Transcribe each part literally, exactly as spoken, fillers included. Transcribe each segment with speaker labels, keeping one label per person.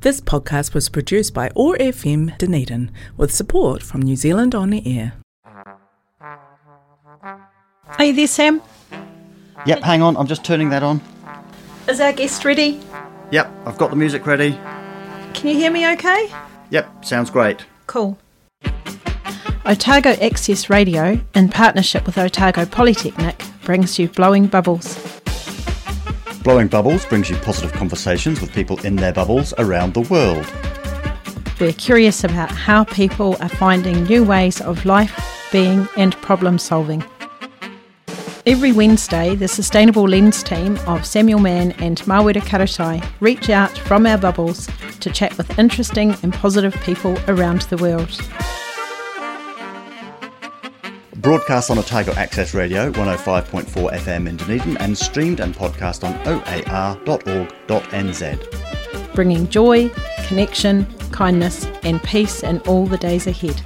Speaker 1: This podcast was produced by O A R F M Dunedin with support from New Zealand On the Air.
Speaker 2: Are you there, Sam?
Speaker 3: Yep, hang on, I'm just turning that on.
Speaker 2: Is our guest ready?
Speaker 3: Yep, I've got the music ready.
Speaker 2: Can you hear me okay?
Speaker 3: Yep, sounds great.
Speaker 2: Cool. Otago Access Radio, in partnership with Otago Polytechnic, brings you Blowing Bubbles.
Speaker 3: Blowing Bubbles brings you positive conversations with people in their bubbles around the world.
Speaker 2: We're curious about how people are finding new ways of life, being and problem solving. Every Wednesday, the Sustainable Lens team of Samuel Mann and Mawera Karatai reach out from our bubbles to chat with interesting and positive people around the world.
Speaker 3: Broadcast on Otago Access Radio one oh five point four F M in Dunedin and streamed and podcast on o a r dot org dot n z.
Speaker 2: Bringing joy, connection, kindness and peace in all the days ahead.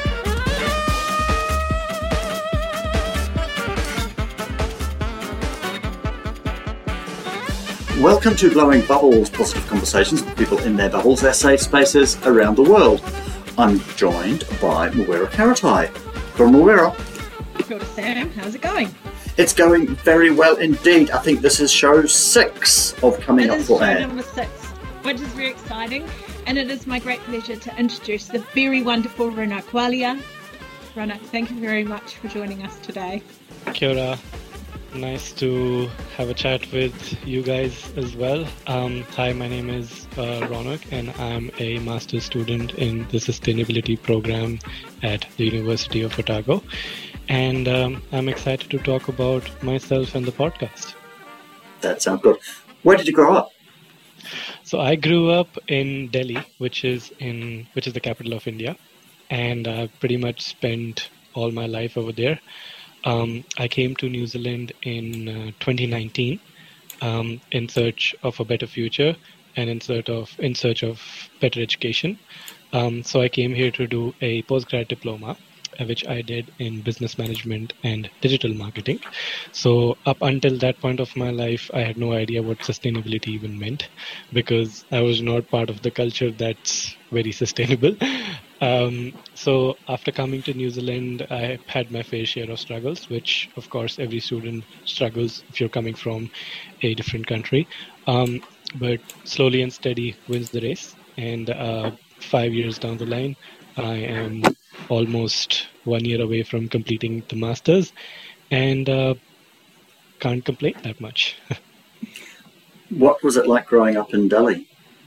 Speaker 3: Welcome to Blowing Bubbles, positive conversations with people in their bubbles, their safe spaces around the world. I'm joined by Mawera Karatai. From Mawera.
Speaker 4: Kia ora, Sam. How's it going?
Speaker 3: It's going very well indeed. I think this is show six of Coming
Speaker 4: It
Speaker 3: Up
Speaker 4: is
Speaker 3: for
Speaker 4: show
Speaker 3: Air.
Speaker 4: number six, which is very exciting, and it is my great pleasure to introduce the very wonderful Ronak Walia. Ronak, thank you very much for joining us today.
Speaker 5: Kia ora. Nice to have a chat with you guys as well. Um, hi, my name is uh, Ronak, and I'm a master's student in the sustainability program at the University of Otago. And um, I'm excited to talk about myself and the podcast.
Speaker 3: That sounds good. Where did you grow up?
Speaker 5: So I grew up in Delhi, which is in which is the capital of India, and I pretty much spent all my life over there. Um, I came to New Zealand in uh, twenty nineteen um, in search of a better future and in search of in search of better education. Um, so I came here to do a postgrad diploma, uh, which I did in business management and digital marketing. So up until that point of my life, I had no idea what sustainability even meant, because I was not part of the culture that's very sustainable. Um, so after coming to New Zealand, I had my fair share of struggles, which of course every student struggles if you're coming from a different country. Um, but slowly and steady wins the race. And uh, five years down the line, I am almost one year away from completing the master's, and uh, can't complain that much.
Speaker 3: What was it like growing up in Delhi?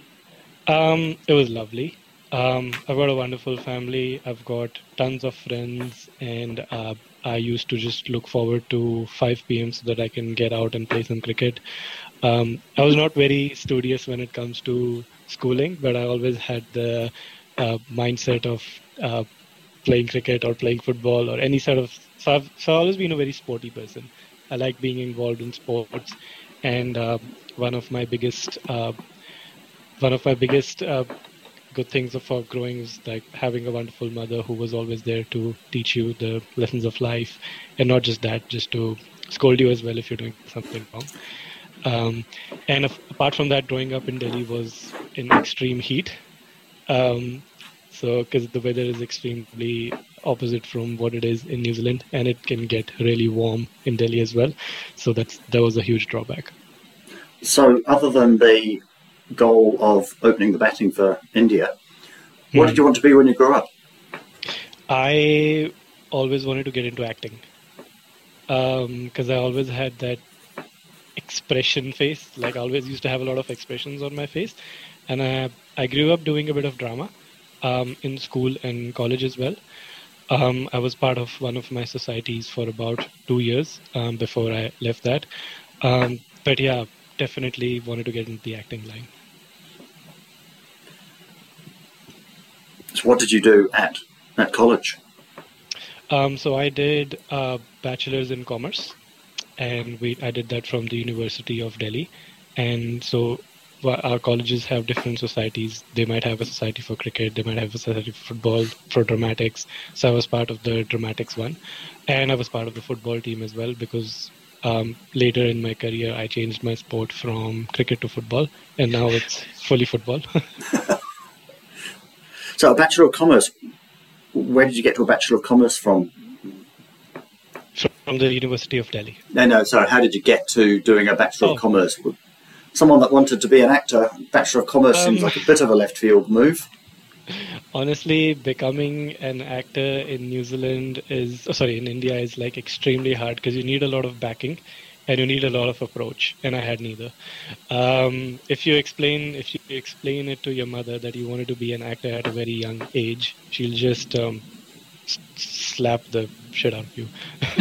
Speaker 5: Um, it was lovely. Um, I've got a wonderful family. I've got tons of friends, and uh, I used to just look forward to five p.m. so that I can get out and play some cricket. Um, I was not very studious when it comes to schooling, but I always had the uh, mindset of uh, playing cricket or playing football or any sort of... So I've, so I've always been a very sporty person. I like being involved in sports, and uh, one of my biggest... Uh, one of my biggest... Uh, good things for growing is like having a wonderful mother who was always there to teach you the lessons of life, and not just that, just to scold you as well if you're doing something wrong. Um, and if, apart from that, growing up in Delhi was in extreme heat. Um, so because the weather is extremely opposite from what it is in New Zealand, and it can get really warm in Delhi as well. So that's that was a huge drawback.
Speaker 3: So other than the goal of opening the batting for India, what mm. did you want to be when you grew up?
Speaker 5: I always wanted to get into acting, because um, I always had that expression face. Like I always used to have a lot of expressions on my face, and I I grew up doing a bit of drama um, in school and college as well. Um, I was part of one of my societies for about two years um, before I left that. Um, but yeah, definitely wanted to get into the acting line.
Speaker 3: So what did you do at, at college?
Speaker 5: Um, so I did a bachelor's in commerce, and we I did that from the University of Delhi. And so our colleges have different societies. They might have a society for cricket, they might have a society for football, for dramatics. So I was part of the dramatics one, and I was part of the football team as well, because um, later in my career, I changed my sport from cricket to football, and now it's fully football.
Speaker 3: So a Bachelor of Commerce, where did you get to a Bachelor of Commerce from?
Speaker 5: From the University of Delhi.
Speaker 3: No, no, sorry, how did you get to doing a Bachelor
Speaker 5: Oh.
Speaker 3: of Commerce? Someone that wanted to be an actor, Bachelor of Commerce
Speaker 5: Um,
Speaker 3: seems like a bit of a left field move.
Speaker 5: Honestly, becoming an actor in New Zealand is, oh, sorry, in India is like extremely hard because you need a lot of backing and you need a lot of approach, and I had neither. Um, if you explain, if you explain it to your mother that you wanted to be an actor at a very young age, she'll just um, s- slap the shit out of you.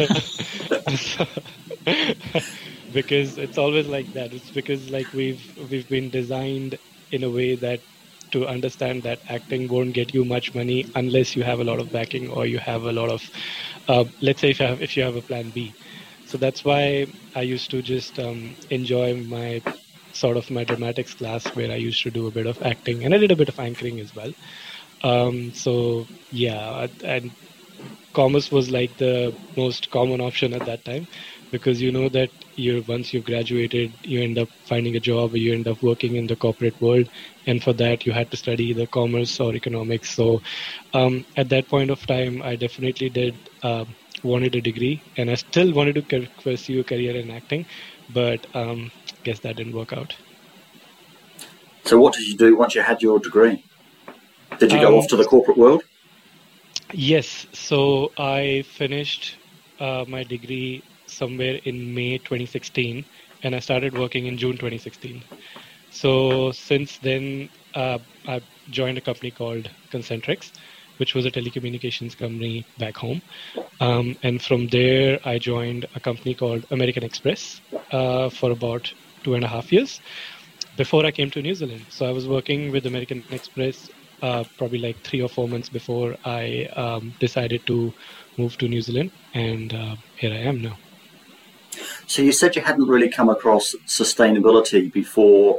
Speaker 5: Because it's always like that. It's because like we've we've been designed in a way that to understand that acting won't get you much money unless you have a lot of backing or you have a lot of, uh, let's say if you have if you have a plan B. So that's why I used to just um, enjoy my sort of my dramatics class where I used to do a bit of acting and I did a bit of anchoring as well. Um, so yeah, and commerce was like the most common option at that time because you know that you once you've graduated, you end up finding a job or you end up working in the corporate world, and for that you had to study either commerce or economics. So um, at that point of time, I definitely did uh, wanted a degree, and I still wanted to ca- pursue a career in acting, but um, guess that didn't work out.
Speaker 3: So what did you do once you had your degree? Did you go
Speaker 5: Um,
Speaker 3: off to the corporate world?
Speaker 5: Yes, so I finished uh, my degree somewhere in May twenty sixteen, and I started working in June twenty sixteen. So since then, uh, I joined a company called Concentrix, which was a telecommunications company back home. Um, and from there, I joined a company called American Express uh, for about two and a half years before I came to New Zealand. So I was working with American Express uh, probably like three or four months before I um, decided to move to New Zealand, and uh, here I am now.
Speaker 3: So you said you hadn't really come across sustainability before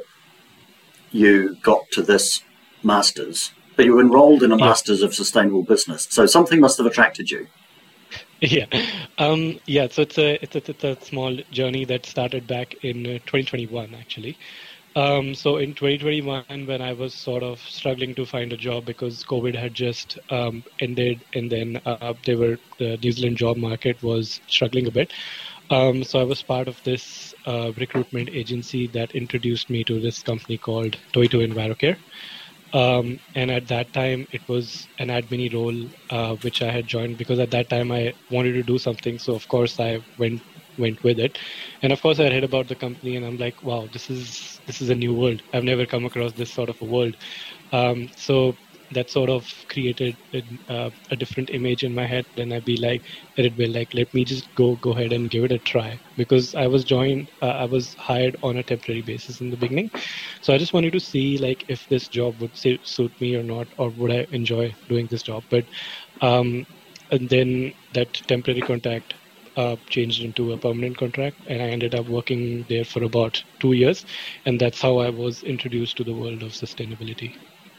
Speaker 3: you got to this master's, but you were enrolled in a
Speaker 5: Yeah.
Speaker 3: master's of sustainable business. So something must have attracted you.
Speaker 5: Yeah, um, yeah. So it's a it's a, it's a small journey that started back in uh, twenty twenty-one, actually. Um, so in twenty twenty-one, when I was sort of struggling to find a job because COVID had just um, ended, and then uh, they were the New Zealand job market was struggling a bit. Um, so I was part of this uh, recruitment agency that introduced me to this company called Toito EnviroCare. Um, and at that time, it was an admin role, uh, which I had joined because at that time I wanted to do something. So of course I went went with it, and of course I read about the company, and I'm like, wow, this is this is a new world. I've never come across this sort of a world. Um, so that sort of created a, uh, a different image in my head, and I'd be like, it'd be like, let me just go go ahead and give it a try because I was joined, uh, I was hired on a temporary basis in the beginning. So I just wanted to see like if this job would su- suit me or not, or would I enjoy doing this job. But um, and then that temporary contract uh, changed into a permanent contract, and I ended up working there for about two years, and that's how I was introduced to the world of sustainability.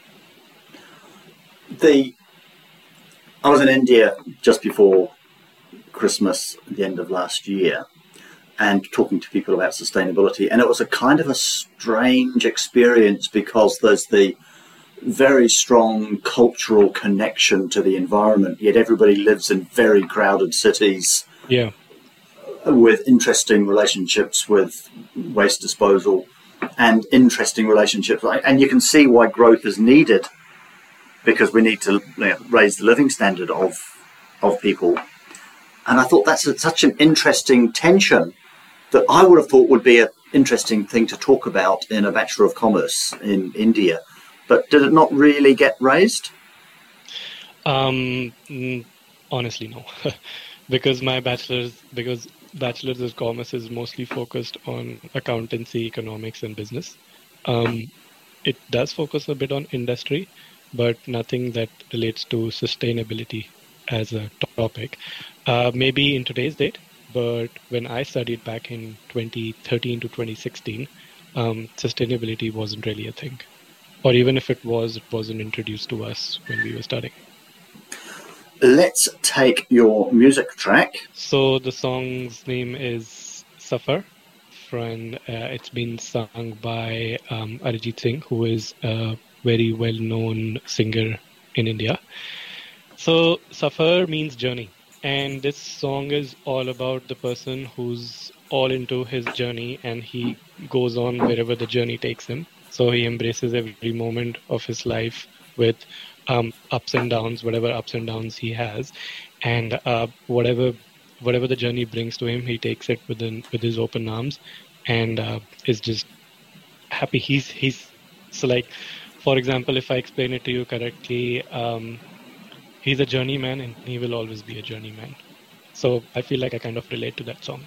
Speaker 3: The I was in India just before Christmas at the end of last year and talking to people about sustainability, and it was a kind of a strange experience because there's the very strong cultural connection to the environment, yet everybody lives in very crowded cities
Speaker 5: Yeah.
Speaker 3: with interesting relationships with waste disposal and interesting relationships, and you can see why growth is needed because we need to you know, raise the living standard of of people. And I thought that's a, such an interesting tension that I would have thought would be an interesting thing to talk about in a Bachelor of Commerce in India. But did it not really get raised?
Speaker 5: Um, mm, honestly, no, because my bachelor's because bachelor's of commerce is mostly focused on accountancy, economics, and business. Um, it does focus a bit on industry, but nothing that relates to sustainability as a topic. Uh, maybe in today's date, but when I studied back in twenty thirteen to twenty sixteen, um, sustainability wasn't really a thing. Or even if it was, it wasn't introduced to us when we were studying.
Speaker 3: Let's take your music track.
Speaker 5: So the song's name is Safar. From, uh, it's been sung by um, Arijit Singh, who is a very well-known singer in India. So Safar means journey, and this song is all about the person who's all into his journey, and he goes on wherever the journey takes him. So he embraces every moment of his life with um, ups and downs, whatever ups and downs he has, and uh, whatever whatever the journey brings to him, he takes it within with his open arms, and uh, is just happy. He's he's so like, for example, if I explain it to you correctly, um, he's a journeyman, and he will always be a journeyman. So I feel like I kind of relate to that song.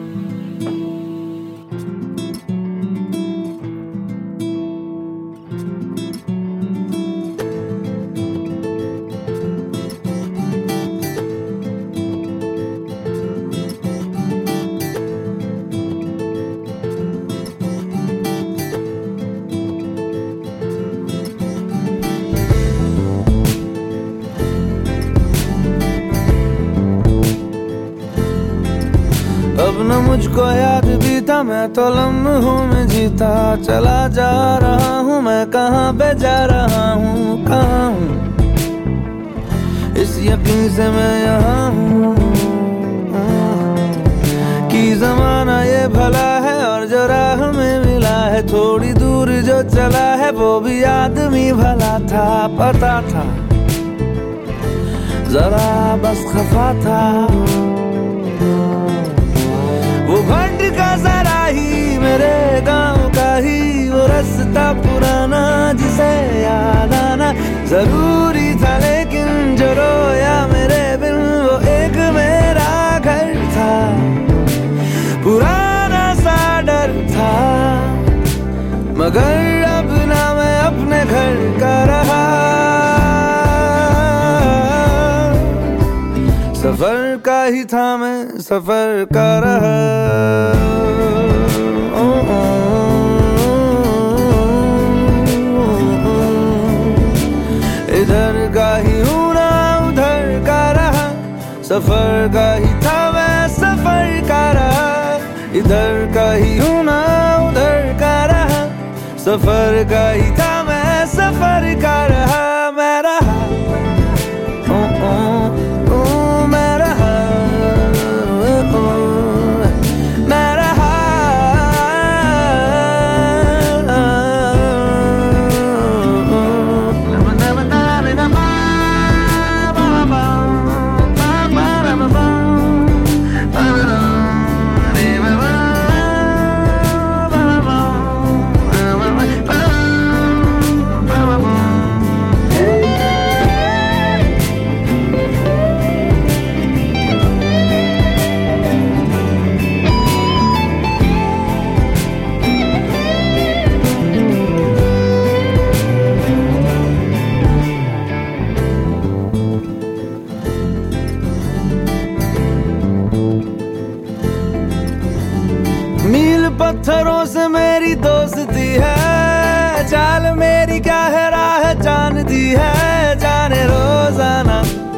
Speaker 6: अब न मुझको याद भी था, मैं तो लम्हों में जीता चला जा रहा हूँ। मैं कहाँ पे जा रहा हूँ, कहाँ हूँ, इस यकीन से मैं यहाँ हूँ कि ज़माना ये भला है, और जो राह में मिला है थोड़ी दूर जो चला है वो भी आदमी भला था। पता था जरा बस खफा था, वो भंड का जरा ही मेरे गांव का ही वो रास्ता पुराना जिसे याद आना जरूरी था। लेकिन जो रोया मेरे बिन वो एक मेरा घर था, पुराना सा डर था, मगर अब ना मैं अपने घर का रहा। सफर का ही था मैं, सफर का रहा। ओ, ओ, इधर का ही हूँ ना उधर का रहा। सफर का ही था मैं, सफर का रहा। इधर का ही हूँ ना उधर का रहा। सफर का ही था मैं, सफर का रहा। मैं रहा ओ, ओ, पत्थरों से मेरी दोस्ती है, चाल मेरी क्या है राह जानती है। जाने रोजाना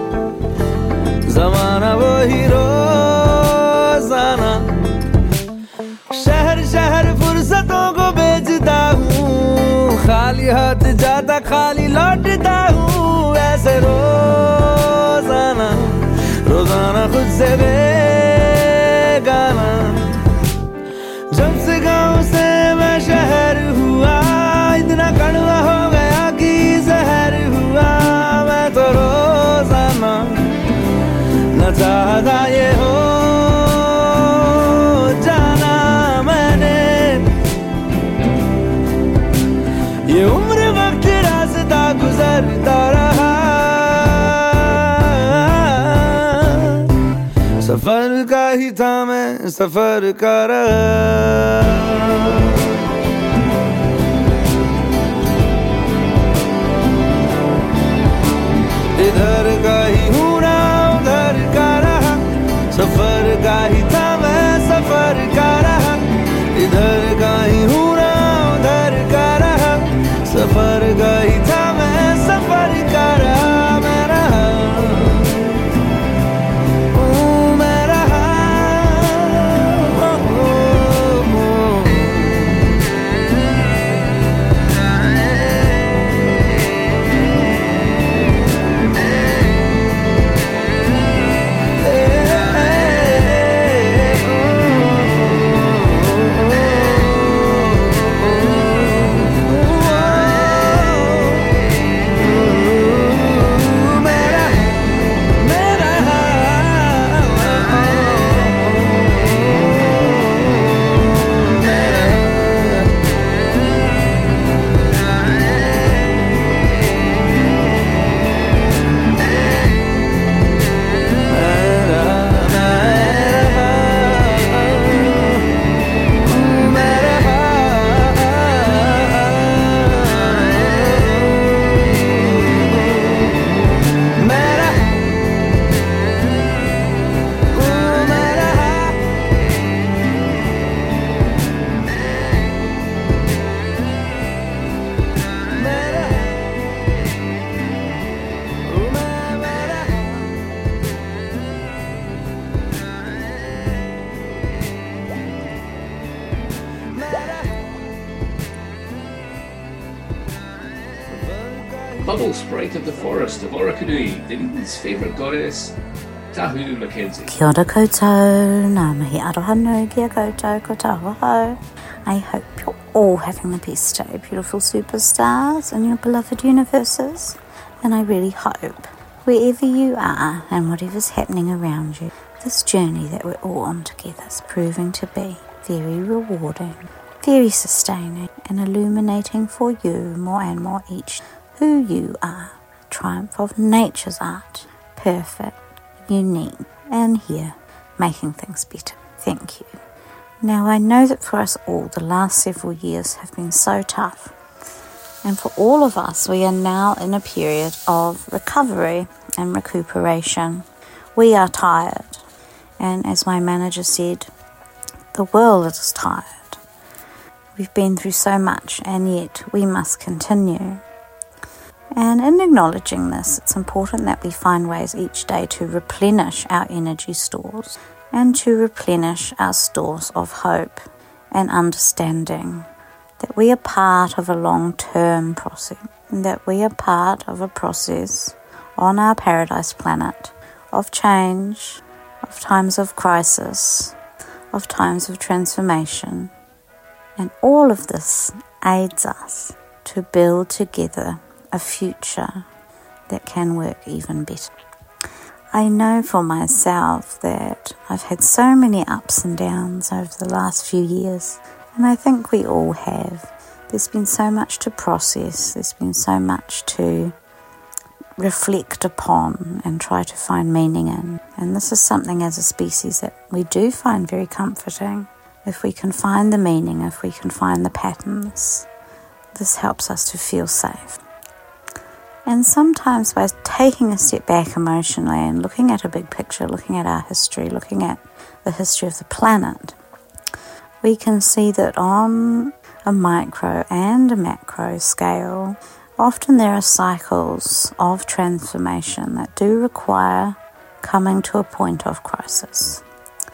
Speaker 6: जमाना वो ही रोजाना, शहर शहर फुर्सतों को बेचता हूँ। खाली हाथ जाता खाली लौटता हूँ। ऐसे रोजाना रोजाना खुद से बेगाना। जब से गाँव से मैं शहर हुआ, इतना कड़वा हो गया कि जहर हुआ। मैं तो रोजाना न चाहता ये हो जाना। मैंने ये उम्र वक्त रास्ता गुजरता रहा। सफर का ही था मैं, सफर का रहा। इधर का ही हूँ ना उधर का रहा। सफर का ही था मैं, सफर का रहा। इधर का ही हूँ ना उधर का रहा। सफर का ही था मैं, सफर का रहा। मैं रहा Oh
Speaker 7: Bubble Sprite of the Forest of Orokonui, Dunedin's favourite goddess, Tahu Mackenzie.
Speaker 8: Kia ora koutou, ngā mihi aroha nui kia koutou, ko taua hau. I hope you're all having the best day, beautiful superstars in your beloved universes. And I really hope, wherever you are and whatever's happening around you, this journey that we're all on together is proving to be very rewarding, very sustaining and illuminating for you more and more each who you are. Triumph of nature's art, perfect, unique, and here, making things better. Thank you. Now I know that for us all, the last several years have been so tough. And for all of us, we are now in a period of recovery and recuperation. We are tired. And as my manager said, the world is tired. We've been through so much, and yet we must continue. And in acknowledging this, it's important that we find ways each day to replenish our energy stores and to replenish our stores of hope and understanding. That we are part of a long-term process, that we are part of a process on our paradise planet of change, of times of crisis, of times of transformation. And all of this aids us to build together a future that can work even better. I know for myself that I've had so many ups and downs over the last few years. And I think we all have. There's been so much to process. There's been so much to reflect upon and try to find meaning in. And this is something as a species that we do find very comforting. If we can find the meaning, if we can find the patterns, this helps us to feel safe. And sometimes by taking a step back emotionally and looking at a big picture, looking at our history, looking at the history of the planet, we can see that on a micro and a macro scale, often there are cycles of transformation that do require coming to a point of crisis.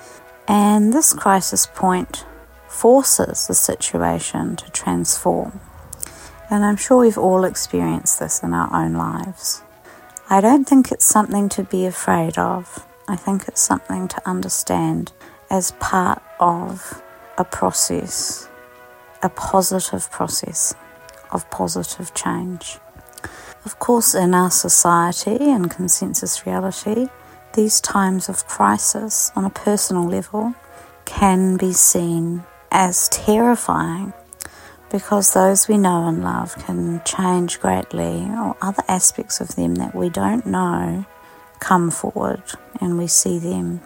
Speaker 8: And this crisis point forces the situation to transform. And I'm sure we've all experienced this in our own lives. I don't think it's something to be afraid of. I think it's something to understand as part of a process, a positive process of positive change. Of course, in our society and consensus reality, these times of crisis on a personal level can be seen as terrifying because those we know and love can change greatly, or other aspects of them that we don't know come forward and we see them.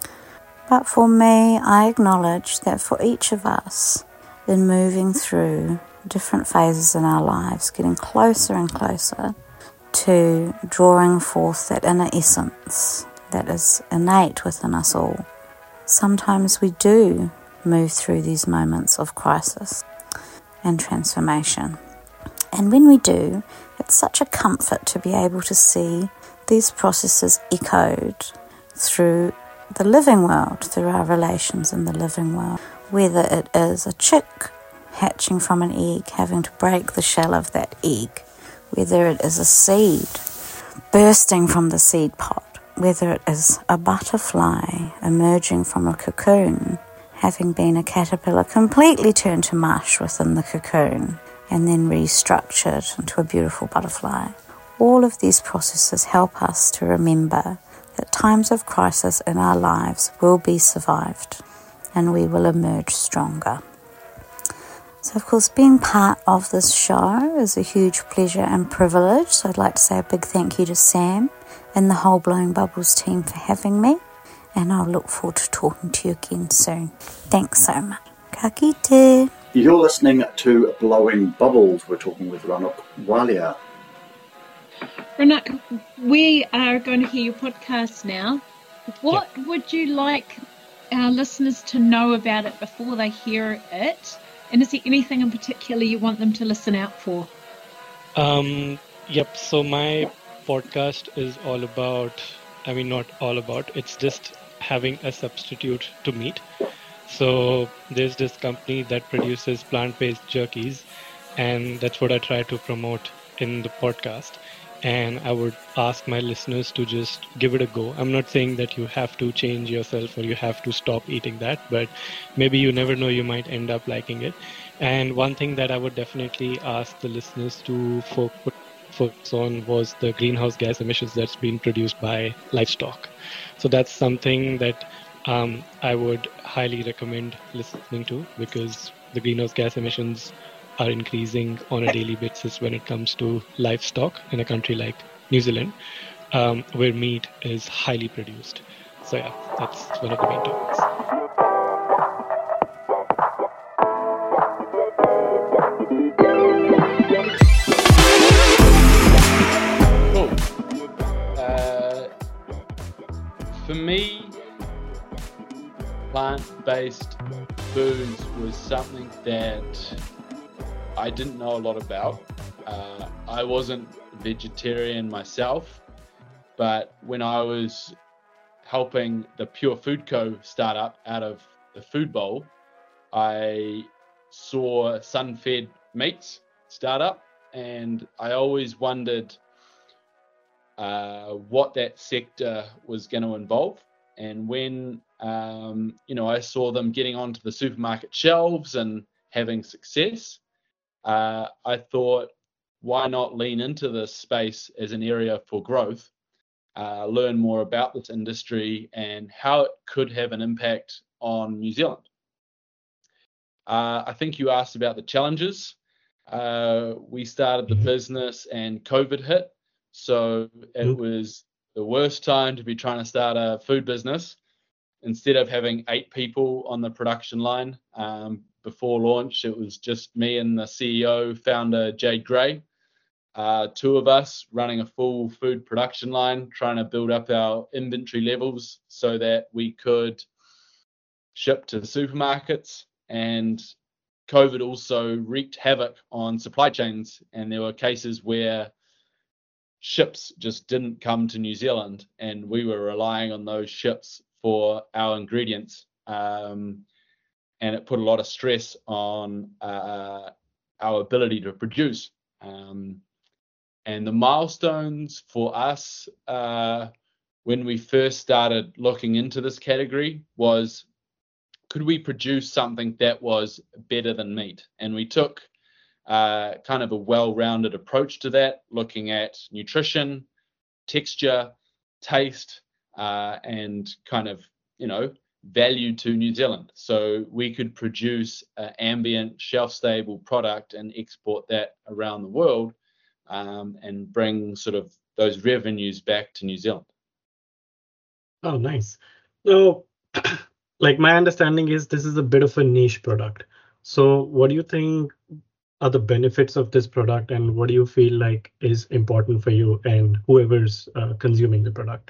Speaker 8: But for me, I acknowledge that for each of us, in moving through different phases in our lives, getting closer and closer to drawing forth that inner essence that is innate within us all, sometimes we do move through these moments of crisis and transformation. And when we do, it's such a comfort to be able to see these processes echoed through the living world, through our relations in the living world, whether it is a chick hatching from an egg, having to break the shell of that egg, whether it is a seed bursting from the seed pod, whether it is a butterfly emerging from a cocoon, having been a caterpillar completely turned to mush within the cocoon and then restructured into a beautiful butterfly. All of these processes help us to remember that times of crisis in our lives will be survived and we will emerge stronger. So, of course, being part of this show is a huge pleasure and privilege. So I'd like to say a big thank you to Sam and the whole Blowing Bubbles team for having me. And I'll look forward to talking to you again soon. Thanks so much. Ka kite.
Speaker 3: You're listening to Blowing Bubbles. We're talking with Ranuk Walia.
Speaker 4: Ranuk, we are going to hear your podcast now. What yeah. would you like our listeners to know about it before they hear it? And is there anything in particular you want them to listen out for?
Speaker 5: Um, yep, so my podcast is all about, I mean, not all about, it's just having a substitute to meat. So there's this company that produces plant-based jerkies, and that's what I try to promote in the podcast. And I would ask my listeners to just give it a go. I'm not saying that you have to change yourself or you have to stop eating that, but maybe you never know, you might end up liking it. And one thing that I would definitely ask the listeners to fo- put focus on was the greenhouse gas emissions that's been produced by livestock. So that's something that um, I would highly recommend listening to, because the greenhouse gas emissions are increasing on a daily basis when it comes to livestock in a country like New Zealand, um, where meat is highly produced. So yeah, that's one of the main topics.
Speaker 9: Cool. Uh, for me, plant-based foods was something that I didn't know a lot about. Uh, I wasn't vegetarian myself, but when I was helping the Pure Food Co startup out of the Food Bowl, I saw Sun-Fed Meats startup, and I always wondered uh, what that sector was going to involve. And when um, you know, I saw them getting onto the supermarket shelves and having success, Uh, I thought, why not lean into this space as an area for growth, uh, learn more about this industry and how it could have an impact on New Zealand. Uh, I think you asked about the challenges. Uh, we started the business and COVID hit, so it was the worst time to be trying to start a food business. Instead of having eight people on the production line, um, before launch, it was just me and the C E O, founder Jade Gray, uh, two of us running a full food production line, trying to build up our inventory levels so that we could ship to the supermarkets. And COVID also wreaked havoc on supply chains, and there were cases where ships just didn't come to New Zealand, and we were relying on those ships for our ingredients. Um, and it put a lot of stress on uh, our ability to produce. Um, and the milestones for us uh, when we first started looking into this category was, could we produce something that was better than meat? And we took uh, kind of a well-rounded approach to that, looking at nutrition, texture, taste, uh, and kind of, you know, value to New Zealand. So we could produce an ambient, shelf-stable product and export that around the world, um, and bring sort of those revenues back to New Zealand.
Speaker 10: Oh, nice. So, like, my understanding is this is a bit of a niche product. So what do you think are the benefits of this product, and what do you feel like is important for you and whoever's uh, consuming the product?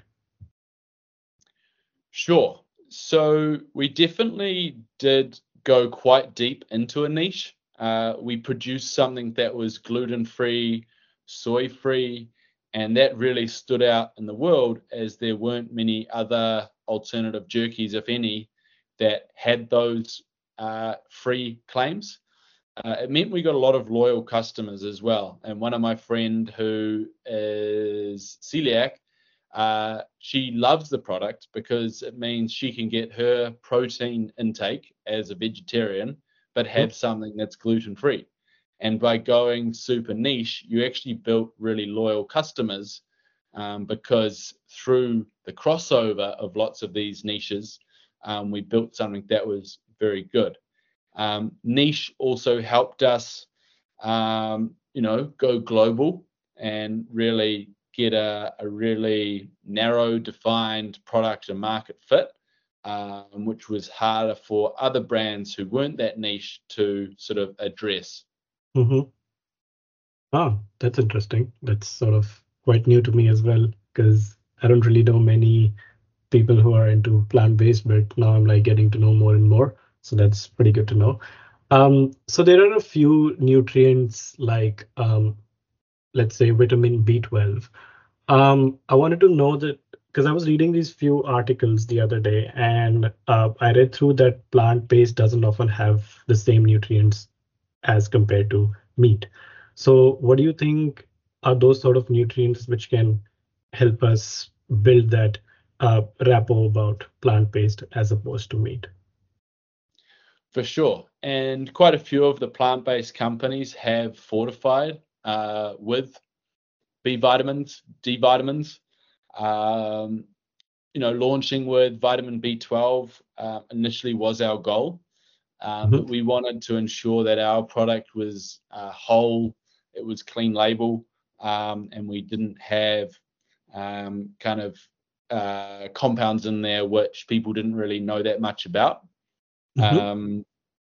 Speaker 9: Sure. So we definitely did go quite deep into a niche. Uh, we produced something that was gluten-free, soy-free, and that really stood out in the world, as there weren't many other alternative jerkies, if any, that had those uh, free claims. Uh, it meant we got a lot of loyal customers as well. And one of my friend who is celiac, uh, she loves the product because it means she can get her protein intake as a vegetarian, but have something that's gluten-free. And by going super niche, you actually built really loyal customers, um, because through the crossover of lots of these niches, um, we built something that was very good. Um, niche also helped us, um, you know, go global and really get a, a really narrow, defined product and market fit, um, which was harder for other brands who weren't that niche to sort of address.
Speaker 10: Mm-hmm. Oh, that's interesting. That's sort of quite new to me as well, because I don't really know many people who are into plant-based, but now I'm like getting to know more and more. So that's pretty good to know. Um, so there are a few nutrients like, um, let's say, vitamin B twelve. Um, I wanted to know that because I was reading these few articles the other day, and uh, I read through that plant-based doesn't often have the same nutrients as compared to meat. So what do you think are those sort of nutrients which can help us build that uh, rapport about plant-based as opposed to meat.
Speaker 9: For sure. And quite a few of the plant-based companies have fortified uh, with B vitamins, D vitamins. Um, you know, launching with vitamin B twelve uh, initially was our goal. Um,
Speaker 10: Mhm.
Speaker 9: But we wanted to ensure that our product was uh, whole, it was clean label, um, and we didn't have um, kind of uh, compounds in there which people didn't really know that much about.
Speaker 10: Mhm.
Speaker 9: Um,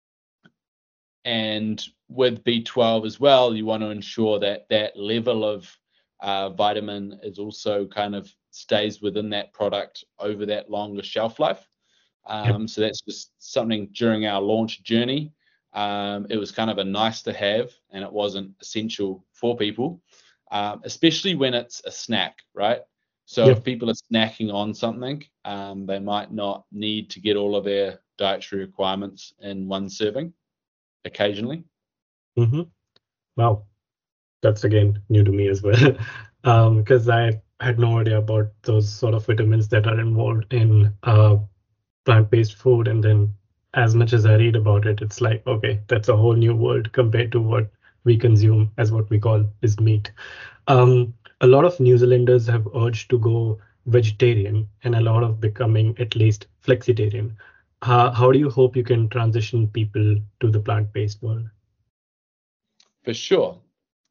Speaker 9: and with B twelve as well, you want to ensure that that level of uh, vitamin is also kind of stays within that product over that longer shelf life. Um, So that's just something during our launch journey. Um, it was kind of a nice to have, and it wasn't essential for people, um, especially when it's a snack, right? So
Speaker 10: Yep.
Speaker 9: if people are snacking on something, um, they might not need to get all of their dietary requirements in one serving occasionally.
Speaker 10: Mm-hmm. Wow, that's again new to me as well, um, because I had no idea about those sort of vitamins that are involved in uh, plant-based food. And then, as much as I read about it, it's like, okay, that's a whole new world compared to what we consume as what we call is meat. Um, a lot of New Zealanders have urged to go vegetarian, and a lot of becoming at least flexitarian. How, how do you hope you can transition people to the plant-based world?
Speaker 9: For sure.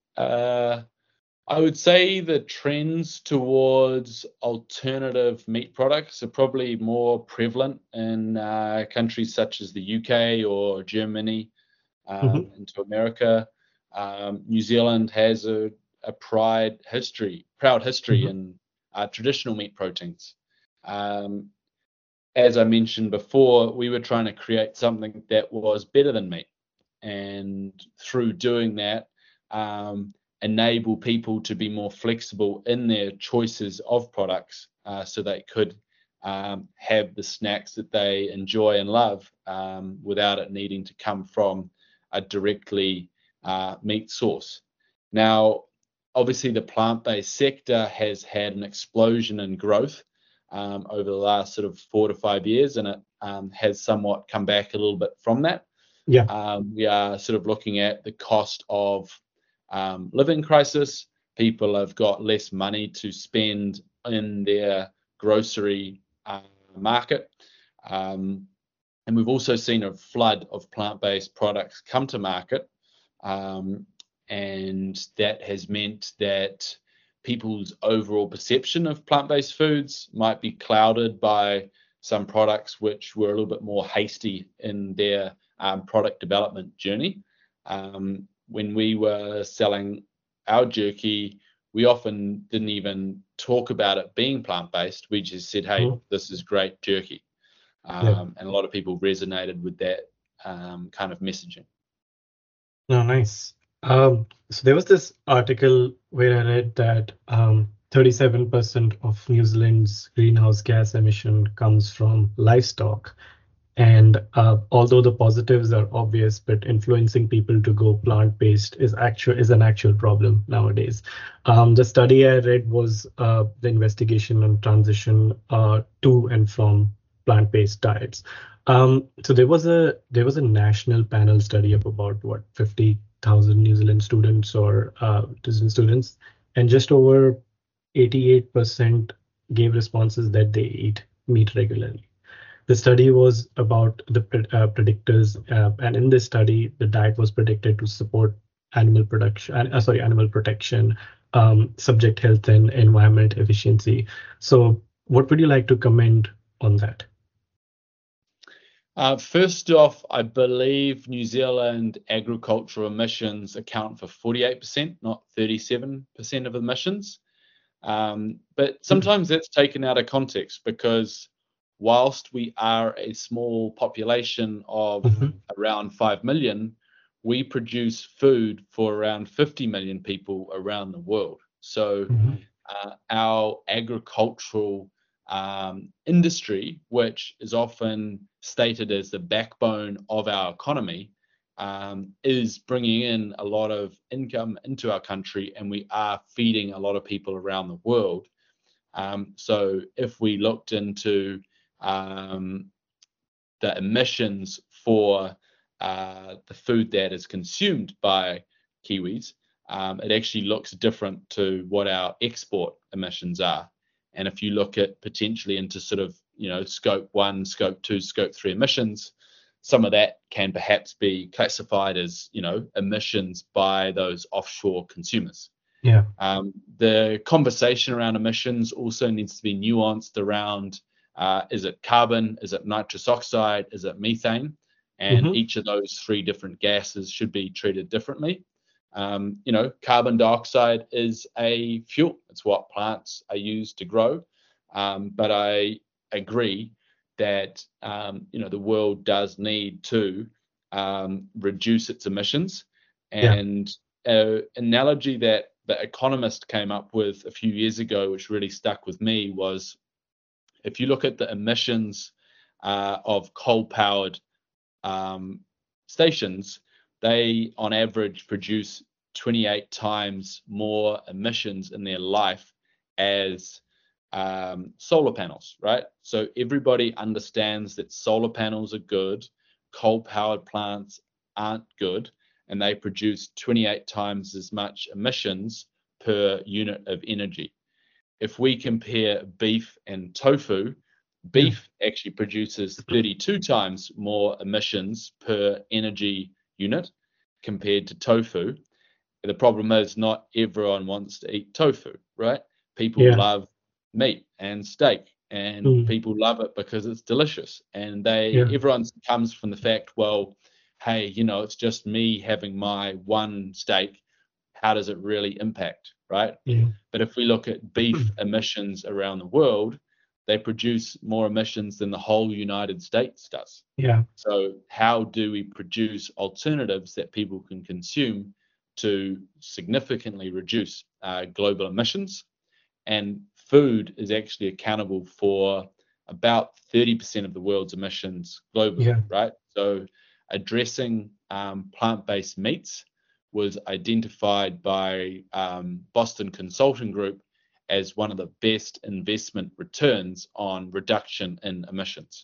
Speaker 9: Uh, I would say the trends towards alternative meat products are probably more prevalent in uh, countries such as the U K or Germany, um,
Speaker 10: Mhm.
Speaker 9: into America. Um, New Zealand has a, a pride history, proud history
Speaker 10: Mhm.
Speaker 9: in uh, traditional meat proteins. Um, as I mentioned before, we were trying to create something that was better than meat, and through doing that, um, enable people to be more flexible in their choices of products, uh, so they could um, have the snacks that they enjoy and love, um, without it needing to come from a directly uh, meat source. Now, obviously, the plant-based sector has had an explosion in growth um, over the last sort of four to five years, and it um, has somewhat come back a little bit from that.
Speaker 10: Yeah.
Speaker 9: Um, we are sort of looking at the cost of um, living crisis. People have got less money to spend in their grocery uh, market. Um, and we've also seen a flood of plant-based products come to market. Um, and that has meant that people's overall perception of plant-based foods might be clouded by some products which were a little bit more hasty in their um, product development journey. Um, when we were selling our jerky, we often didn't even talk about it being plant-based. We just said, hey,
Speaker 10: Mhm.
Speaker 9: this is great jerky. Um,
Speaker 10: Yeah.
Speaker 9: And a lot of people resonated with that um, kind of messaging.
Speaker 10: Oh, nice. Um, so there was this article where I read that um, thirty-seven percent of New Zealand's greenhouse gas emission comes from livestock. And uh, although the positives are obvious, but influencing people to go plant-based is actual is an actual problem nowadays. Um, the study I read was uh, the investigation on transition uh, to and from plant-based diets. Um, so there was a there was a national panel study of about what fifty thousand New Zealand students or uh, Disney students, and just over eighty-eight percent gave responses that they eat meat regularly. The study was about the uh, predictors, uh, and in this study, the diet was predicted to support animal production, uh, sorry, animal protection, um, subject health, and environment efficiency. So, what would you like to comment on that?
Speaker 9: Uh, first off, I believe New Zealand agricultural emissions account for forty-eight percent, not thirty-seven percent of emissions. Um, but sometimes that's taken out of context, because whilst we are a small population of
Speaker 10: Mhm.
Speaker 9: around five million, we produce food for around fifty million people around the world. So
Speaker 10: Mhm.
Speaker 9: uh, our agricultural um, industry, which is often stated as the backbone of our economy, um, is bringing in a lot of income into our country, and we are feeding a lot of people around the world. Um, so if we looked into um, the emissions for uh, the food that is consumed by Kiwis, um, it actually looks different to what our export emissions are. And if you look at potentially into sort of, you know, scope one, scope two, scope three emissions, some of that can perhaps be classified as, you know, emissions by those offshore consumers.
Speaker 10: Yeah.
Speaker 9: Um, the conversation around emissions also needs to be nuanced around, uh, is it carbon, is it nitrous oxide, is it methane? And
Speaker 10: Mhm.
Speaker 9: each of those three different gases should be treated differently. Um, you know, carbon dioxide is a fuel. It's what plants are used to grow. Um, but I agree that, um, you know, the world does need to um, reduce its emissions. And an analogy that the Economist came up with a few years ago, which really stuck with me, was if you look at the emissions uh, of coal-powered um, stations, they on average produce twenty-eight times more emissions in their life as um, solar panels, right? So everybody understands that solar panels are good, coal-powered plants aren't good, and they produce twenty-eight times as much emissions per unit of energy. If we compare beef and tofu, beef yeah. actually produces thirty-two times more emissions per energy unit compared to tofu. The problem is not everyone wants to eat tofu, right? People yeah. love meat and steak, and mm. people love it because it's delicious. And they yeah. everyone comes from the fact, well, hey, you know, it's just me having my one steak. How does it really impact, right?
Speaker 10: Yeah.
Speaker 9: But if we look at beef emissions around the world, they produce more emissions than the whole United States does.
Speaker 10: Yeah.
Speaker 9: So how do we produce alternatives that people can consume to significantly reduce uh, global emissions? And food is actually accountable for about thirty percent of the world's emissions globally,
Speaker 10: yeah.
Speaker 9: right? So addressing um, plant-based meats was identified by um, Boston Consulting Group as one of the best investment returns on reduction in emissions.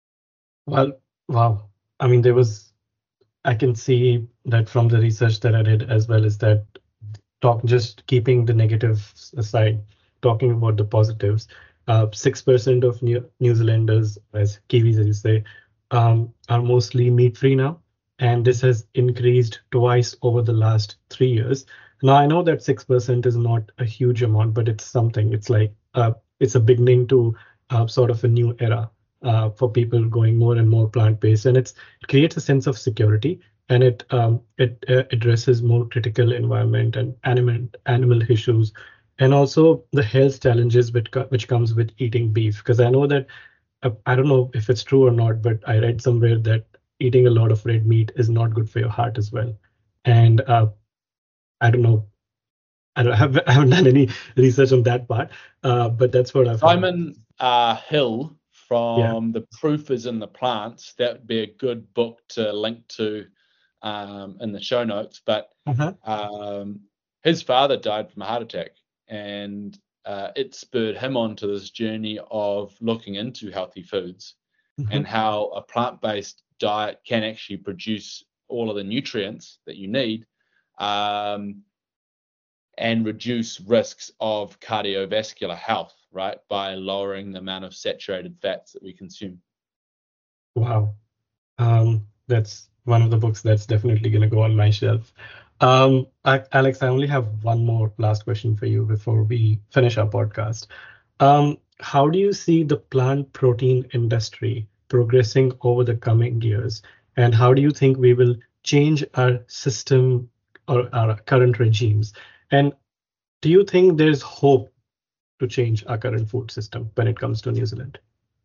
Speaker 10: Well, wow. I mean, there was, I can see that from the research that I did, as well as that talk, just keeping the negatives aside, talking about the positives, uh, six percent of New, New Zealanders, as Kiwis, as you say, um, are mostly meat-free now. And this has increased twice over the last three years. Now, I know that six percent is not a huge amount, but it's something. It's like, uh, it's a beginning to uh, sort of a new era uh, for people going more and more plant-based. And it's, it creates a sense of security, and it um, it uh, addresses more critical environment and animal, animal issues, and also the health challenges which, which comes with eating beef. Because I know that, uh, I don't know if it's true or not, but I read somewhere that eating a lot of red meat is not good for your heart as well. And uh, I don't know, I don't have I haven't done any research on that part, uh, but that's what I've
Speaker 9: Simon uh, Hill from yeah. The Proof is in the Plants. That would be a good book to link to um, in the show notes. But
Speaker 10: uh-huh.
Speaker 9: um, his father died from a heart attack, and uh, it spurred him onto this journey of looking into healthy foods mm-hmm. and how a plant-based diet can actually produce all of the nutrients that you need um, and reduce risks of cardiovascular health, right, by lowering the amount of saturated fats that we consume.
Speaker 10: Wow. Um, that's one of the books that's definitely going to go on my shelf. Um, Alex, I only have one more last question for you before we finish our podcast. Um, how do you see the plant protein industry progressing over the coming years, and how do you think we will change our system or our current regimes? And do you think there's hope to change our current food system when it comes to New Zealand?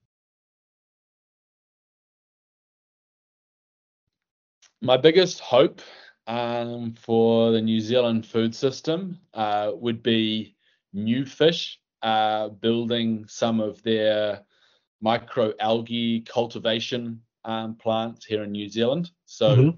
Speaker 9: My biggest hope um, for the New Zealand food system uh, would be new fish uh, building some of their microalgae cultivation um, plants here in New Zealand. So mm-hmm.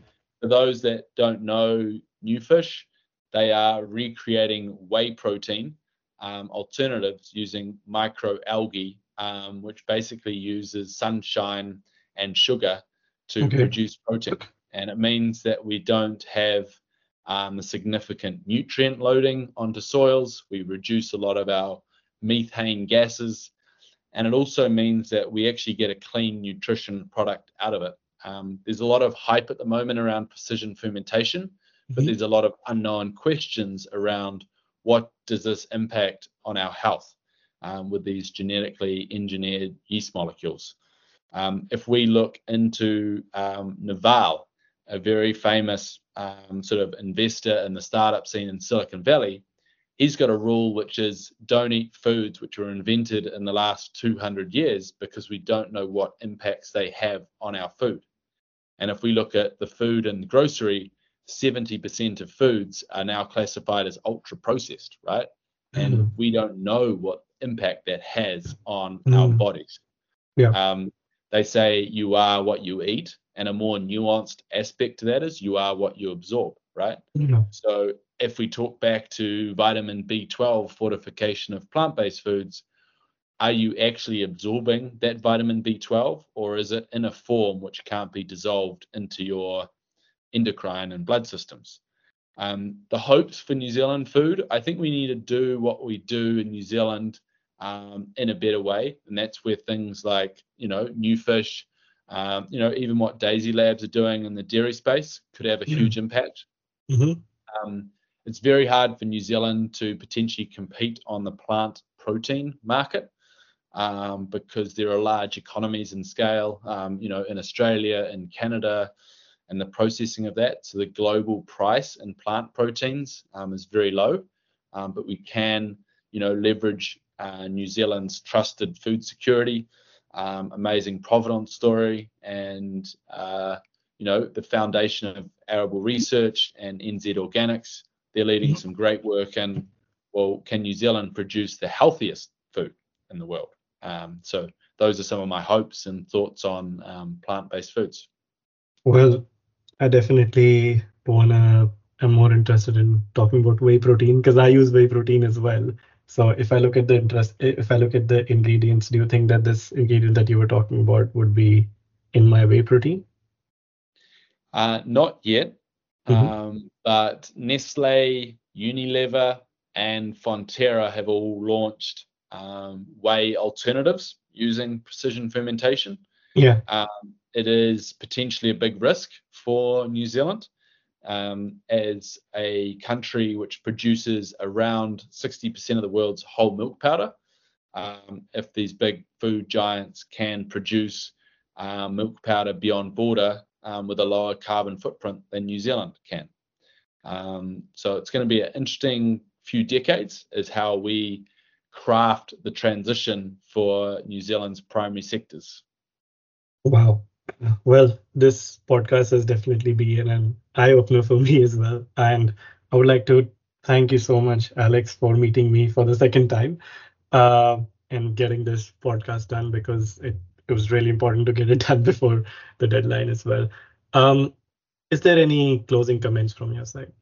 Speaker 9: for those that don't know Newfish, they are recreating whey protein um, alternatives using microalgae, um, which basically uses sunshine and sugar to
Speaker 10: Okay.
Speaker 9: produce protein. And it means that we don't have um, the significant nutrient loading onto soils. We reduce a lot of our methane gases. And it also means that we actually get a clean nutrition product out of it. Um, there's a lot of hype at the moment around precision fermentation, but
Speaker 10: Mhm.
Speaker 9: there's a lot of unknown questions around what does this impact on our health um, with these genetically engineered yeast molecules. Um, if we look into um, Naval, a very famous um, sort of investor in the startup scene in Silicon Valley, he's got a rule which is don't eat foods which were invented in the last two hundred years because we don't know what impacts they have on our food. And if we look at the food in the grocery, seventy percent of foods are now classified as ultra processed, right? And
Speaker 10: Mhm.
Speaker 9: we don't know what impact that has on
Speaker 10: Mhm.
Speaker 9: our bodies.
Speaker 10: Yeah.
Speaker 9: Um, they say you are what you eat, and a more nuanced aspect to that is you are what you absorb, right?
Speaker 10: Yeah.
Speaker 9: So if we talk back to vitamin B twelve fortification of plant-based foods, are you actually absorbing that vitamin B twelve, or is it in a form which can't be dissolved into your endocrine and blood systems? Um, the hopes for New Zealand food, I think we need to do what we do in New Zealand um, in a better way, and that's where things like, you know, Newfish, um, you know, even what Daisy Labs are doing in the dairy space could have a
Speaker 10: Yeah.
Speaker 9: huge impact.
Speaker 10: Mhm.
Speaker 9: Um, it's very hard for New Zealand to potentially compete on the plant protein market um, because there are large economies in scale, um, you know, in Australia and Canada, and the processing of that. So the global price in plant proteins um, is very low, um, but we can, you know, leverage uh, New Zealand's trusted food security, um, amazing provenance story, and uh, you know, the foundation of Arable Research and N Z Organics. They're leading some great work, and well, can New Zealand produce the healthiest food in the world? Um, so those are some of my hopes and thoughts on um, plant-based foods.
Speaker 10: Well, I definitely wanna. I'm more interested in talking about whey protein because I use whey protein as well. So if I look at the interest, if I look at the ingredients, do you think that this ingredient that you were talking about would be in my whey protein?
Speaker 9: Uh, not yet,
Speaker 10: Mhm.
Speaker 9: um, but Nestle, Unilever, and Fonterra have all launched um, whey alternatives using precision fermentation.
Speaker 10: Yeah.
Speaker 9: Um, it is potentially a big risk for New Zealand um, as a country which produces around sixty percent of the world's whole milk powder. Um, if these big food giants can produce uh, milk powder beyond border um, with a lower carbon footprint than New Zealand can. Um, so it's going to be an interesting few decades is how we craft the transition for New Zealand's primary sectors.
Speaker 10: Wow. Well, this podcast has definitely been an eye-opener for me as well. And I would like to thank you so much, Alex, for meeting me for the second time uh, and getting this podcast done because it, it was really important to get it done before the deadline as well. Um, is there any closing comments from your side?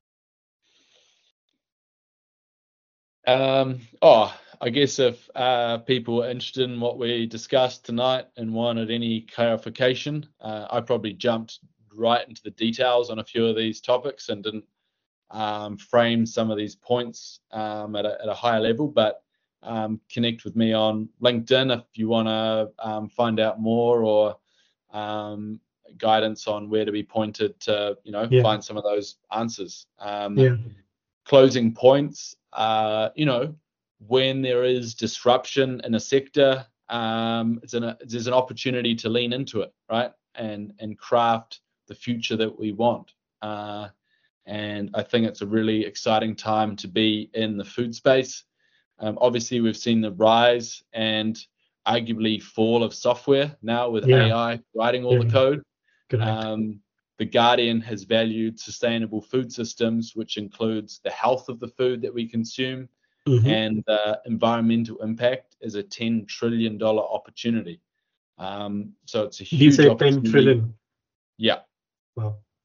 Speaker 9: Um, oh, I guess if uh, people are interested in what we discussed tonight and wanted any clarification, uh, I probably jumped right into the details on a few of these topics and didn't um, frame some of these points um, at, a, at a higher level, but um, connect with me on LinkedIn if you want to um, find out more or um, guidance on where to be pointed to, you know,
Speaker 10: Yeah.
Speaker 9: find some of those answers. Um,
Speaker 10: Yeah.
Speaker 9: Closing points, uh, you know, when there is disruption in a sector, um, it's an, there's an opportunity to lean into it, right? And and craft the future that we want. Uh, and I think it's a really exciting time to be in the food space. Um, obviously, we've seen the rise and arguably fall of software now with
Speaker 10: Yeah.
Speaker 9: A I writing all
Speaker 10: Yeah.
Speaker 9: the code.
Speaker 10: Correct.
Speaker 9: Um, the Guardian has valued sustainable food systems, which includes the health of the food that we consume
Speaker 10: Mhm.
Speaker 9: and the environmental impact as a ten trillion dollars opportunity. Um, so it's a
Speaker 10: Did you
Speaker 9: huge
Speaker 10: say ten
Speaker 9: opportunity.
Speaker 10: trillion?
Speaker 9: Yeah.
Speaker 10: Wow.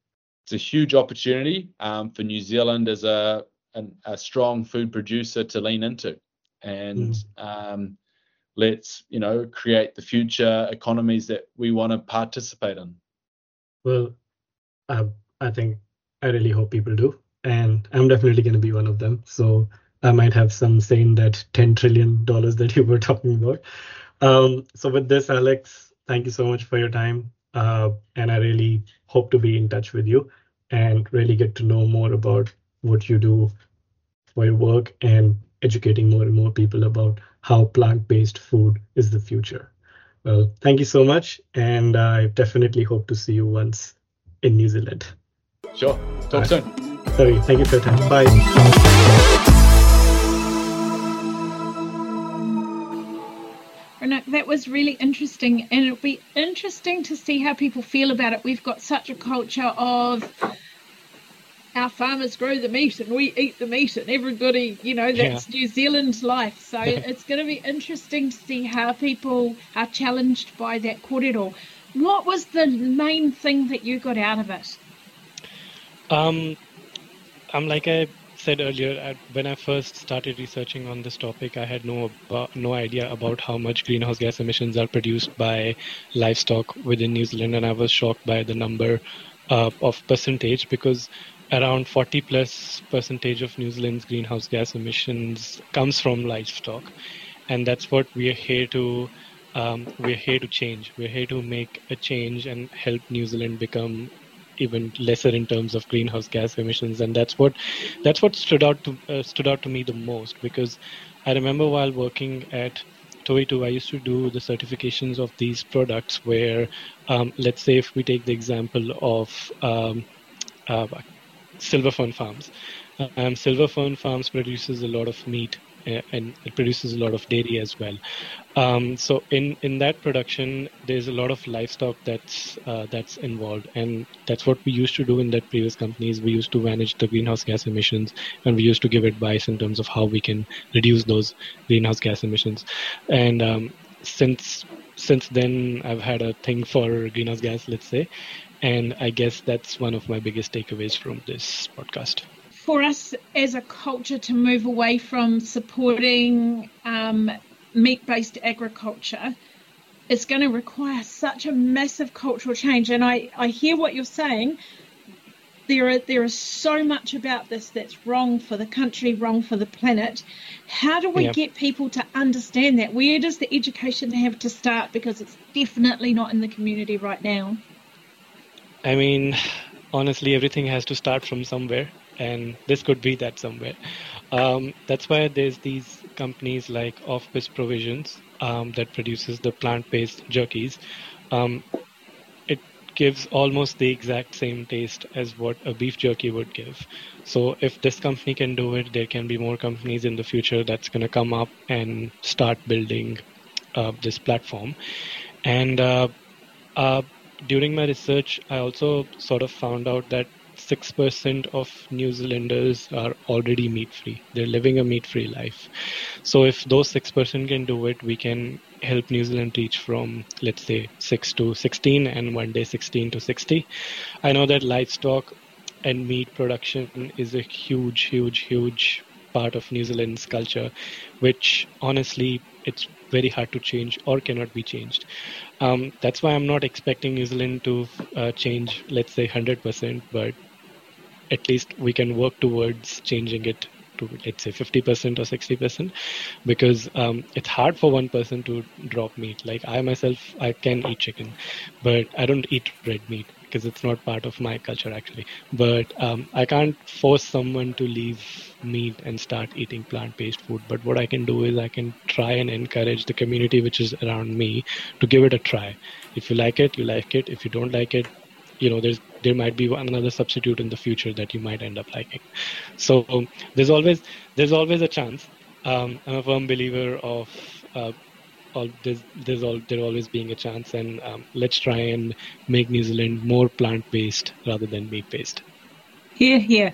Speaker 9: it's a huge opportunity um, for New Zealand as a, an, a strong food producer to lean into. And mm. um, let's, you know, create the future economies that we want to participate in.
Speaker 10: Well, uh, I think I really hope people do. And I'm definitely going to be one of them. So I might have some say in that ten trillion dollars that you were talking about. Um, so with this, Alex, thank you so much for your time. Uh, and I really hope to be in touch with you and really get to know more about what you do for your work and educating more and more people about how plant-based food is the future. Well, thank you so much. And I definitely hope to see you once in New Zealand.
Speaker 9: Sure. Talk soon.
Speaker 10: Sorry. Thank you for your time. Bye.
Speaker 4: Ronak, that was really interesting, and it'll be interesting to see how people feel about it. We've got such a culture of our farmers grow the meat and we eat the meat, and everybody, you know, that's yeah. New Zealand life. So it's going to be interesting to see how people are challenged by that kōrero. What was the main thing that you got out of it?
Speaker 5: Um, I'm like I said earlier, at, when I first started researching on this topic, I had no about, no idea about how much greenhouse gas emissions are produced by livestock within New Zealand, and I was shocked by the number uh, of percentage, because around forty plus percentage of New Zealand's greenhouse gas emissions comes from livestock, and that's what we are here to um, we're here to change. We're here to make a change and help New Zealand become even lesser in terms of greenhouse gas emissions, and that's what that's what stood out to uh, stood out to me the most, because I remember while working at Toitu, I used to do the certifications of these products where, um, let's say if we take the example of um, uh, Silver Fern Farms. Um, Silver Fern Farms produces a lot of meat uh, and it produces a lot of dairy as well. Um, so in, in that production, there's a lot of livestock that's uh, that's involved, and that's what we used to do in that previous companies. We used to manage the greenhouse gas emissions, and we used to give advice in terms of how we can reduce those greenhouse gas emissions. And um, since since then, I've had a thing for greenhouse gas, let's say. And I guess that's one of my biggest takeaways from this podcast.
Speaker 4: For us as a culture to move away from supporting um, meat-based agriculture, it's going to require such a massive cultural change. And I, I hear what you're saying. There are, there is so much about this that's wrong for the country, wrong for the planet. How do we yep. get people to understand that? Where does the education have to start? Because it's definitely not in the community right now.
Speaker 5: I mean, honestly, everything has to start from somewhere, and this could be that somewhere. Um, that's why there's these companies like Off-Piss Provisions um, that produces the plant-based jerkies. Um, it gives almost the exact same taste as what a beef jerky would give. So if this company can do it, there can be more companies in the future that's going to come up and start building uh, this platform. And uh, uh, during my research, I also sort of found out that six percent of New Zealanders are already meat-free. They're living a meat-free life. So if those six percent can do it, we can help New Zealand reach from, let's say, six to sixteen and one day sixteen to sixty. I know that livestock and meat production is a huge, huge, huge part of New Zealand's culture, which honestly, it's very hard to change or cannot be changed. Um, that's why I'm not expecting New Zealand to uh, change, let's say, one hundred percent, but at least we can work towards changing it to, let's say, fifty percent or sixty percent, because um, it's hard for one person to drop meat. Like I myself, I can eat chicken, but I don't eat red meat because it's not part of my culture actually. But um, I can't force someone to leave meat and start eating plant-based food. But what I can do is I can try and encourage the community which is around me to give it a try. If you like it, you like it. If you don't like it, you know, there's there might be another substitute in the future that you might end up liking. So um, there's always there's always a chance. Um, I'm a firm believer of uh, all there's there's all there always being a chance, and um, let's try and make New Zealand more plant-based rather than meat-based.
Speaker 4: Here, here.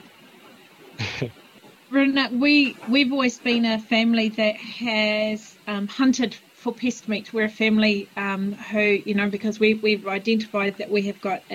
Speaker 4: Ronak, we we've always been a family that has um, hunted for pest meat. We're a family um, who, you know, because we we've identified that we have got an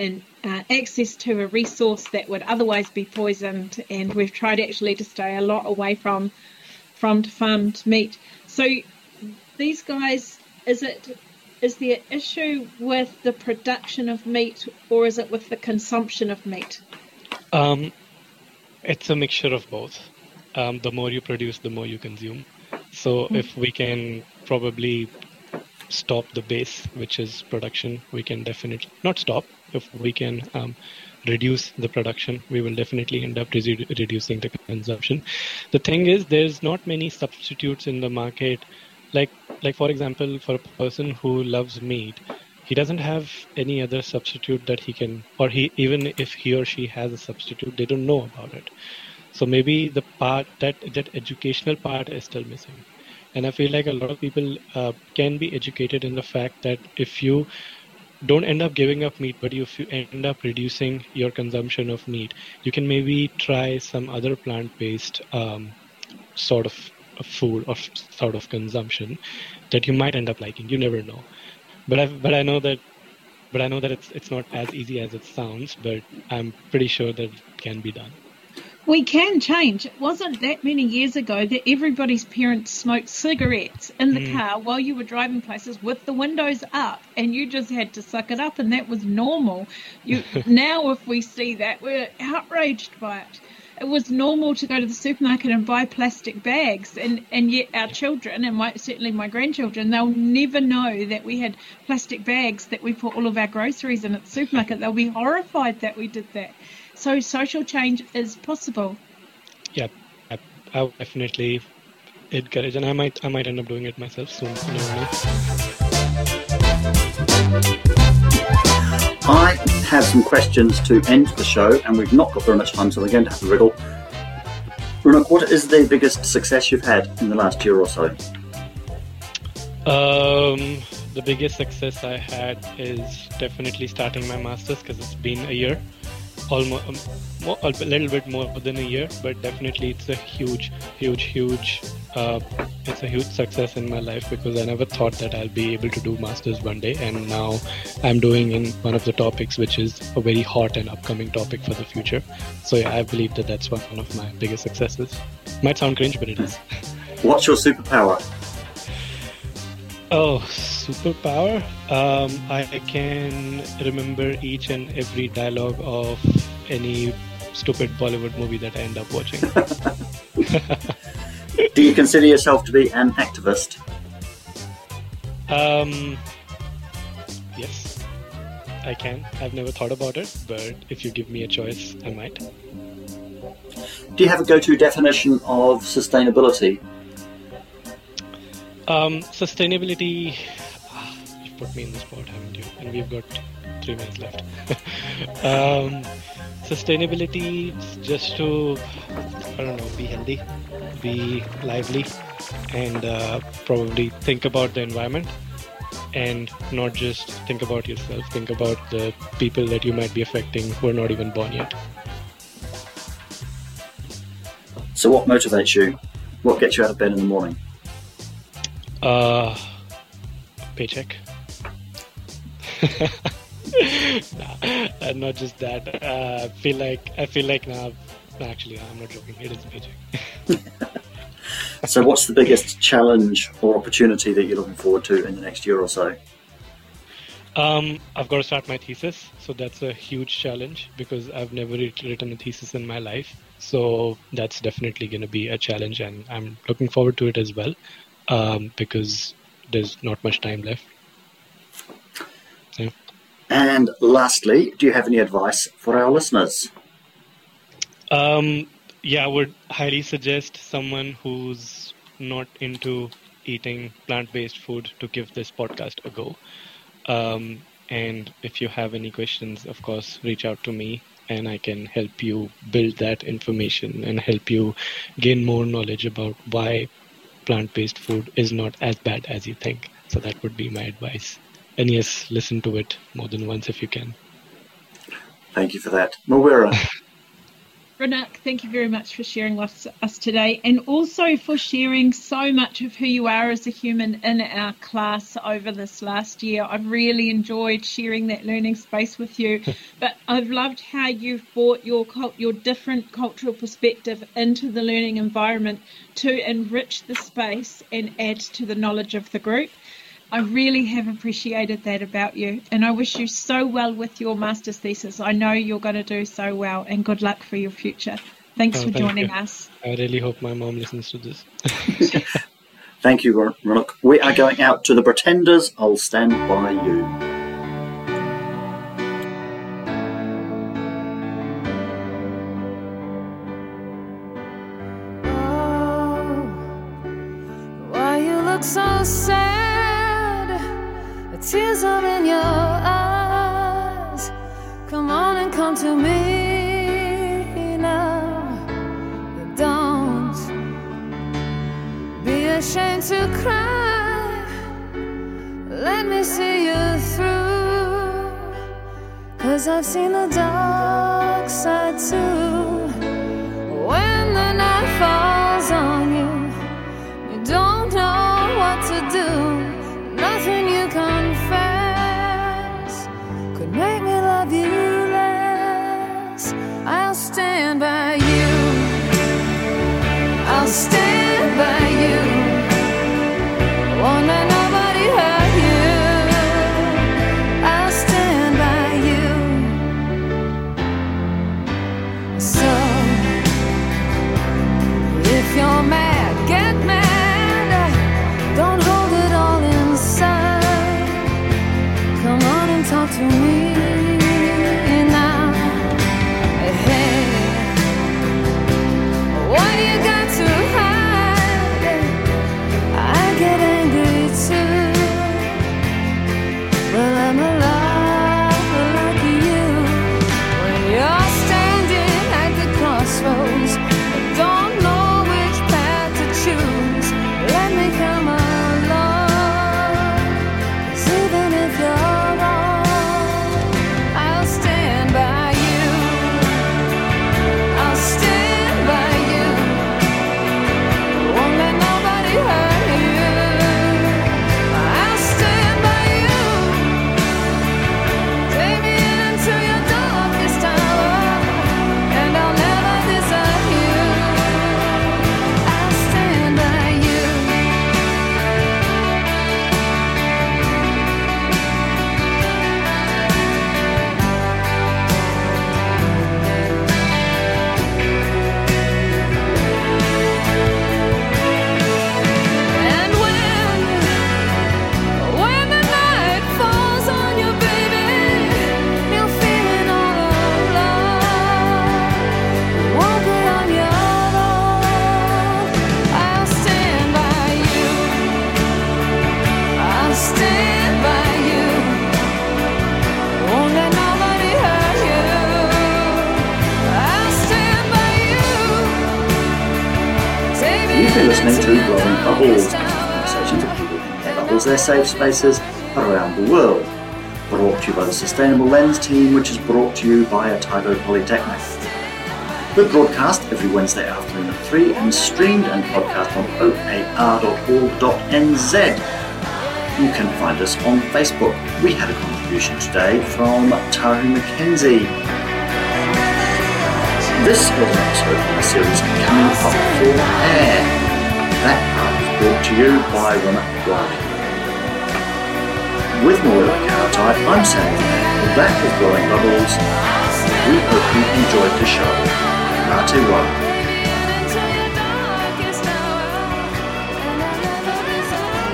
Speaker 4: uh, access to a resource that would otherwise be poisoned, and we've tried actually to stay a lot away from from farmed meat. So these guys, is it is the issue with the production of meat, or is it with the consumption of meat?
Speaker 5: Um, it's a mixture of both. Um, the more you produce, the more you consume. So mm. if we can probably stop the base, which is production, we can definitely not stop. If we can um, reduce the production, we will definitely end up re- reducing the consumption. The thing is, there's not many substitutes in the market. Like, like for example, for a person who loves meat, he doesn't have any other substitute that he can, or he even if he or she has a substitute, they don't know about it. So maybe the part that that educational part is still missing. And I feel like a lot of people uh, can be educated in the fact that if you don't end up giving up meat, but if you end up reducing your consumption of meat, you can maybe try some other plant-based um, sort of food or sort of consumption that you might end up liking. You never know. But I but I know that but I know that it's it's not as easy as it sounds. But I'm pretty sure that it can be done.
Speaker 4: We can change. It wasn't that many years ago that everybody's parents smoked cigarettes in the mm. car while you were driving places with the windows up, and you just had to suck it up, and that was normal. You now, if we see that, we're outraged by it. It was normal to go to the supermarket and buy plastic bags, and, and yet our children, and my, certainly my grandchildren, they'll never know that we had plastic bags that we put all of our groceries in at the supermarket. They'll be horrified that we did that. So social change is possible.
Speaker 5: Yeah, I, I would definitely encourage, and I might I might end up doing it myself soon. You never know.
Speaker 3: I have some questions to end the show, and we've not got very much time, so we're going to have to wriggle. Runok, what is the biggest success you've had in the last year or so?
Speaker 5: Um, the biggest success I had is definitely starting my master's, because it's been a year. Almost um, more, a little bit more than a year, but definitely it's a huge, huge, huge. Uh, it's a huge success in my life, because I never thought that I'll be able to do masters one day, and now I'm doing in one of the topics, which is a very hot and upcoming topic for the future. So yeah, I believe that that's one of my biggest successes. Might sound cringe, but it is.
Speaker 3: What's your superpower?
Speaker 5: Oh, superpower? Um, I can remember each and every dialogue of any stupid Bollywood movie that I end up watching.
Speaker 3: Do you consider yourself to be an activist?
Speaker 5: Um, yes, I can. I've never thought about it, but if you give me a choice, I might.
Speaker 3: Do you have a go-to definition of sustainability?
Speaker 5: Um, sustainability, ah, you've put me in the spot, haven't you? And we've got three minutes left. um, sustainability is just to, I don't know, be healthy, be lively, and uh, probably think about the environment, and not just think about yourself, think about the people that you might be affecting who are not even born yet.
Speaker 3: So what motivates you? What gets you out of bed in the morning?
Speaker 5: Uh, paycheck. Nah, not just that. Uh, I feel like I feel like now. Actually, I'm not joking. It is a paycheck.
Speaker 3: So, what's the biggest challenge or opportunity that you're looking forward to in the next year or so?
Speaker 5: Um, I've got to start my thesis, so that's a huge challenge, because I've never written a thesis in my life. So that's definitely going to be a challenge, and I'm looking forward to it as well. Um, because there's not much time left. Yeah.
Speaker 3: And lastly, do you have any advice for our listeners?
Speaker 5: Um, yeah, I would highly suggest someone who's not into eating plant-based food to give this podcast a go. Um, and if you have any questions, of course, reach out to me, and I can help you build that information and help you gain more knowledge about why plant-based food is not as bad as you think. So that would be my advice. And yes, listen to it more than once if you can.
Speaker 3: Thank you for that. Mawira.
Speaker 4: Ranak, thank you very much for sharing with us today, and also for sharing so much of who you are as a human in our class over this last year. I've really enjoyed sharing that learning space with you, but I've loved how you've brought your your different cultural perspective into the learning environment to enrich the space and add to the knowledge of the group. I really have appreciated that about you, and I wish you so well with your master's thesis. I know you're going to do so well, and good luck for your future. Thanks
Speaker 5: Oh,
Speaker 4: for
Speaker 5: thank
Speaker 4: joining
Speaker 5: you.
Speaker 4: us.
Speaker 5: I really hope my mom listens to this.
Speaker 3: Thank you, Ranak. We are going out to the Pretenders. I'll stand by you.
Speaker 11: Why you look so sad? The tears are in your eyes. Come on and come to me now. You don't be ashamed to cry. Let me see you through. 'Cause I've seen the dark side too. When the night falls on you, you don't know what to do. Nothing you confess could make me love you less. I'll stand by you. I'll stand by you. Won't let nobody hurt you. I'll stand by you. So if you're mad, get mad. Don't hold it all inside. Come on and talk to me now. Hey, what you got to hide? I get angry too. Well, I'm alive like you. When you're standing at the crossroads, don't know which path to choose. Let me come along. 'Cause even if you're wrong, I'll stand by you. I'll stand by you. Won't let nobody hurt you. I'll stand by you. Take me into your darkest hour, and I'll never desert you. I'll stand by you. And when, when the night falls on you, baby, you're feeling all alone. You won't be on your own. I'll stand by you. I'll stand by you. Won't let nobody hurt you. I'll stand by you. Take me
Speaker 3: You've been listening to
Speaker 11: into your
Speaker 3: Blowing Bubbles,
Speaker 11: darkest hour.
Speaker 3: conversations of people in their bubbles, their safe spaces around the world. Brought to you by the Sustainable Lens team, which is brought to you by Otago Polytechnic. We're broadcast every Wednesday afternoon at three and streamed and podcast on o a r dot org dot n z. You can find us on Facebook. We had a contribution today from Tahu Mackenzie. This was an episode from the series Coming Up for Air. That part was brought to you by Ranak Wadi. With Moira Cowtie, I'm Sam Van. That was Blowing Bubbles. We hope you enjoyed the show. Ngā te wā.
Speaker 11: Into your darkest hour, and I'll never desert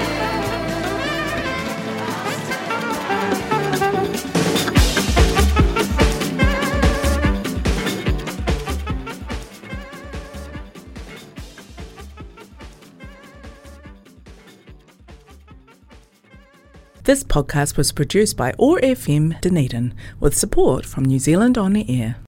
Speaker 1: This podcast was produced by O A R F M Dunedin with support from New Zealand On the Air.